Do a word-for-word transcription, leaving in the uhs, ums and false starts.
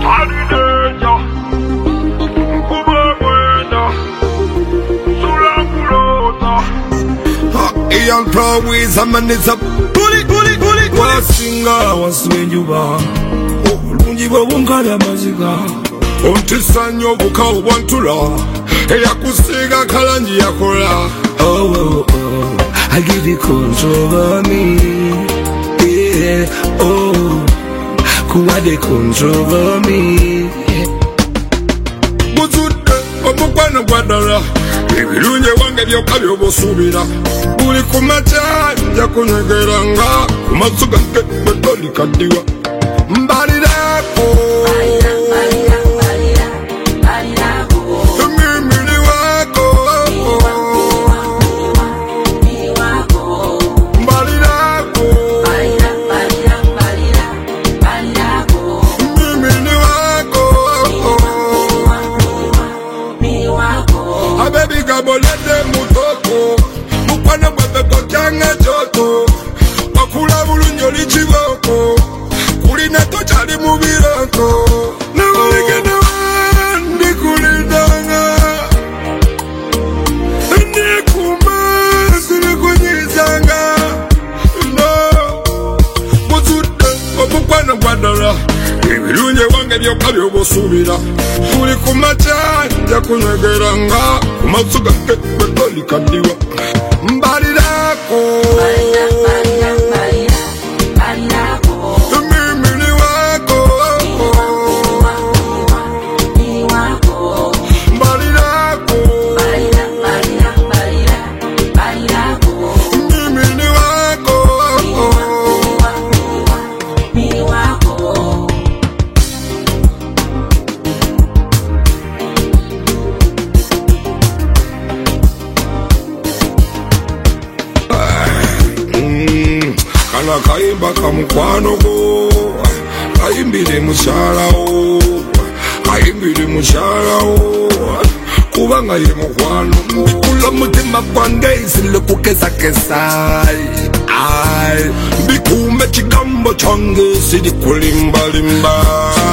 Alideja Kubabwena Sulakulota Ian Prowis, a man is a bully, bully, bully, wasinga, waswenjuba Olunjiba wongala maziga Ontisanyo buka wantula Eya kusiga kalanji yakola Oh, oh, oh I give you control over me Yeah, oh Kuwa de control over me Buzude, omukwana gwadala Ebirunye wange byoka byobosubira Buli kumacha nja kunyegeranga Kumatsuga ke betoli kadiwa Mbalirako Mbalira, mbalira, mbalira Mimili wako Mimili wako Mbalirako Mbalira, mbalira, mbalira Mbalirako Mimili wako Mimili wako Abebi gabolete mutoko Mukwana mwebeko kyange joto Wakula bulunyo lichiboko Kulina tochali mubirako Nawaligene wandi kulindanga Ndikuma silikunyizanga No Mutude omukwana gwadala Ebirunye wange byoka byobosubira Kuli kumacha nja kunyegeranga Kumatsuga ke betoli kadiwa Mbalirako Mbalira, mbalira, mbalira Mbalirako Mimili wako Mimili wako Mbalirako Mbalira, mbalira, mbalira Mbalirako Mimili wako Mimili wako Kana kaimba kamukwano go Kaimbile mushala o Kaimbile mushala o Kubanga ye mukwano go Kula mutima kwange isile kukesa kesai Ay Bikume chikambo change sidi kulimba limba